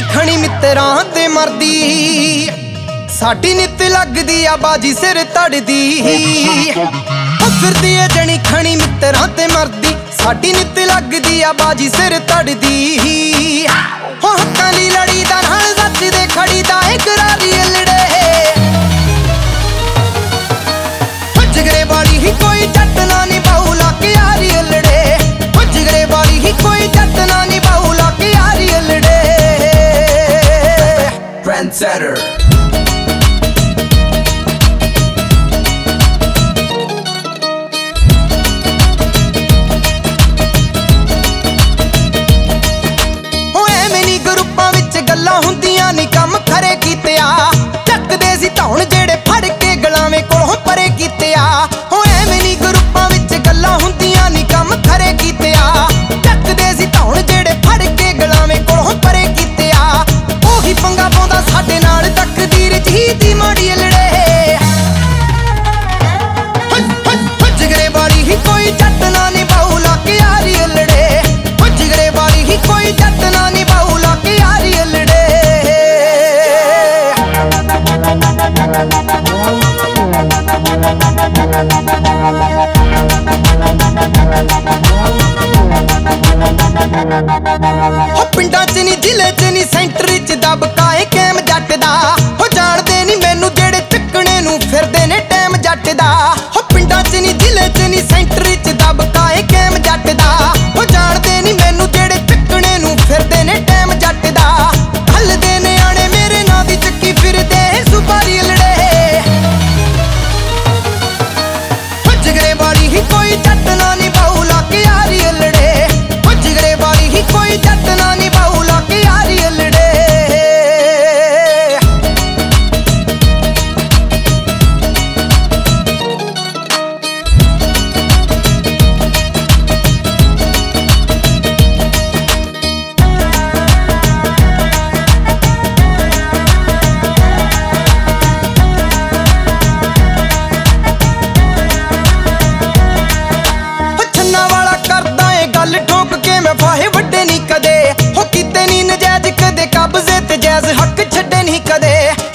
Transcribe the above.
खणी मित्रां ते मरदी साडी नित लगदी आ बाजी सिर तड़दी फिरदी है जनी खणी मित्रां ते मरदी साडी नित लगदी आ बाजी सिर तड़दी हक्कां दी लड़ी दा नाल सच दे खड़ी दा इकरारी लड़े जिगरे वाली ही कोई जट ना निभाऊ लक यारी लड़े जिगरे वाली ही कोई जट ना निभाऊ लक यारी लड़े Trendsetter गल्लां हुंदियां नी कम खरे कीते आ चकदे सी धौण जेड़े फड़ के गलावे कोलों परे कीते आ हो एवें नी ग्रुपां विच गल्लां हुंदियां नी कम खरे कीते आ चकदे सी धौण जेड़े फड़ के गलावे कोलों परे कीते आ ओही पंगा पाउंदा साडे नाल तकदीर जी दी माड़ी लड़े जिगरे वाली ही कोई जट ना निभाऊ लक यारी लड़े जिगरे वाली ही कोई जट ना निभाऊ लक यारी लड़े पिंडां च नी जिले च नी सेंटर च दबकाए कैम जट दा हो जाणदे नी मैनू जेड़े चुकणे नू फिरदे ने टैम जट दा हो पिंडां च नी जिले च नी सेंटर च दबकाए कैम जट दा हो जाणदे नी मैनू जेड़े चुकणे नू फिरदे ने टैम जट दा हल दे नियाणे मेरे नां दी चक्की फिरदे सुपारी लड़े जिगरे वाली ही कोई जट ना निभाऊ लक यारी लड़े जिगरे वाली ही कोई जट ना निभाऊ लक यारी लड़े गल ठोक के मैं फाहे वड्डे नहीं कदे हो कीते नहीं नजायज कदे कब्जे ते जायज हक छड्डे नहीं कदे